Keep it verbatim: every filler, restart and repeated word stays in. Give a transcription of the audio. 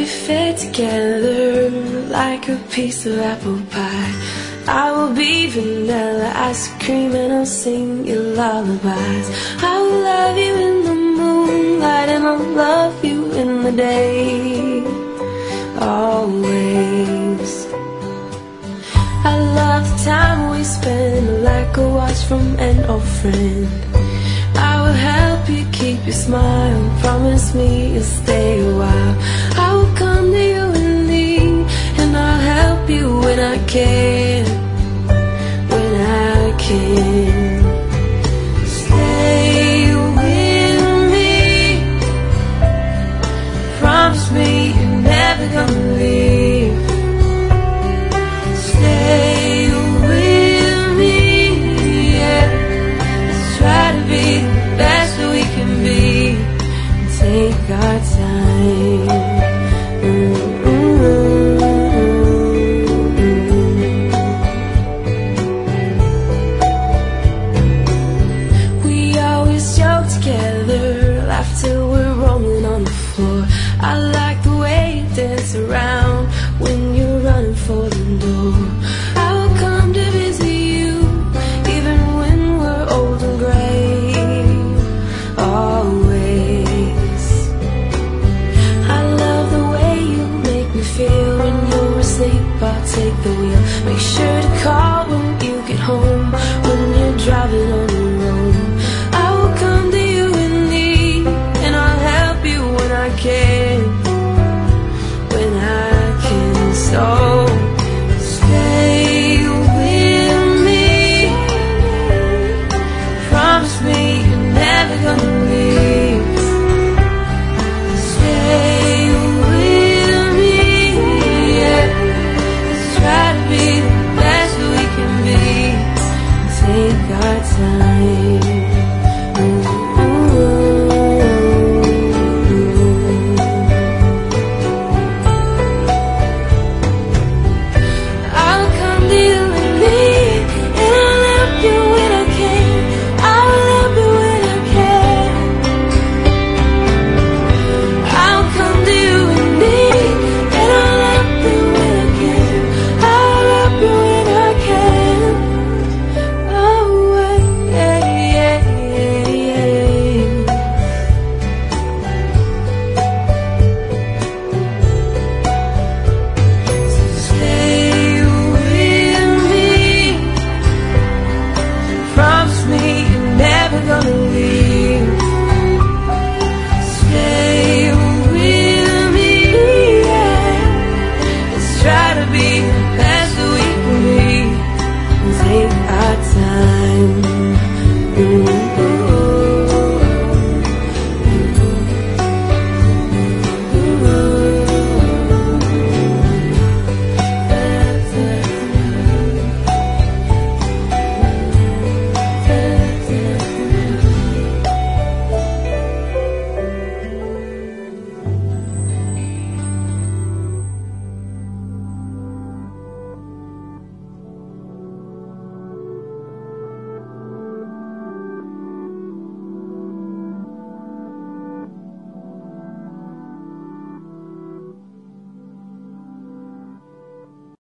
fit together like a piece of apple pie. I will be vanilla ice cream and I'll sing you lullabies. I will love you in the moonlight and I'll love you in the day, always. I love the time we spend like a watch from an old friend. I will help you keep your smile, promise me you'll stay a while. I will come to you in need and I'll help you when I can, when I can. Stay with me, promise me you're never gonna leave. Stay with me, yeah. Let's try to be the best that we can be and take our time. I like the way you dance around when you're running for the door. I will come to visit you even when we're old and gray, always. I love the way you make me feel when you're asleep. I'll take the wheel. Make sure to call when you get home.